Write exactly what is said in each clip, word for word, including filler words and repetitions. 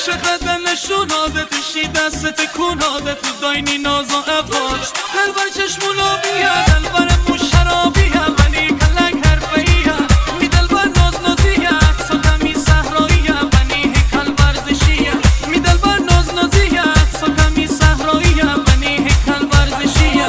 چقدر نشوناده توشی دست تکوناده تو داینی ناز و افاش دلبر چشمونا بیا دلبر مو شرابیه ولی کلک حرفیه می دلبر ناز نازیه اقصا کمی صحراییه ولی هیکل ورزشیه می دلبر ناز نازیه اقصا کمی صحراییه ولی هیکل ورزشیه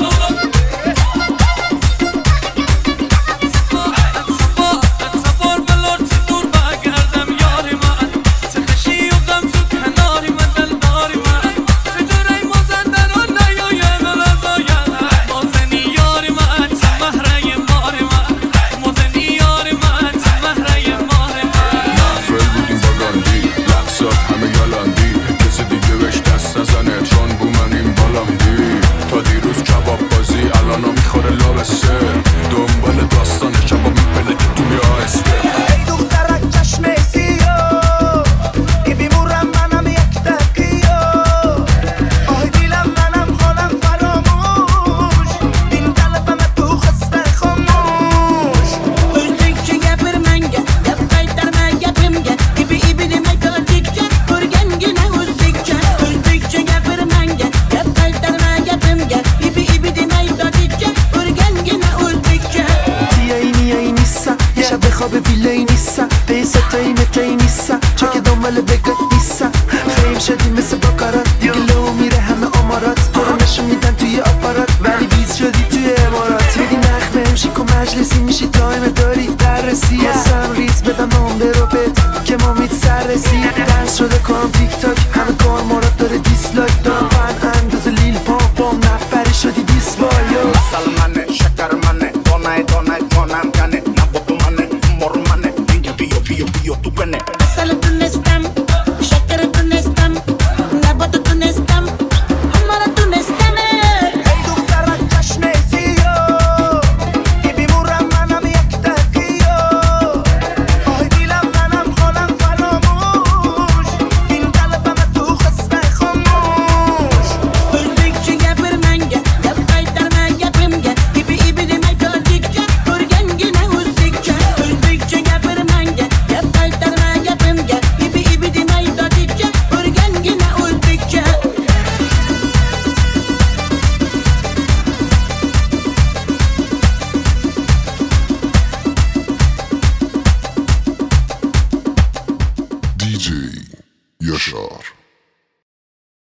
خواب ویلای نیستم به این ستایی متایی نیستم چون که دنبال بگات نیستم فیم شدی مثل باکارات دیگه لو میره همه آمارات تو رو نشون میدن توی آپارات ولی بیز شدی توی امارات میدی نخ بهم شیک و مجلسی میشی تایم داری دررسی اصلا ریز بدم نمبه رو بد که ما مید سررسی دنس شده کنم تیک تاک همه کار مارات داره دیسلایک دارم فن انداز لیل پام پام نفری شدی دیسبایو سلمانه شکر منه دانه دانه جانم کنه Pío, pío, tú gané. Solo tú no estás, شکر تو نستم، لبات تو نستم، همارا تو نستمه. ای دخترک چشم سیاه ای بیمورم منم یک تکیه آی دیلم منم حالم فراموش این قلبم تو خسته خاموش Özbekçe gapir menga, gap qaytarma gapimga Ibi ibi demay tojikcha, ko'rgan gina o'zbekcha Özbekçe gapir menga دی جی Yaşar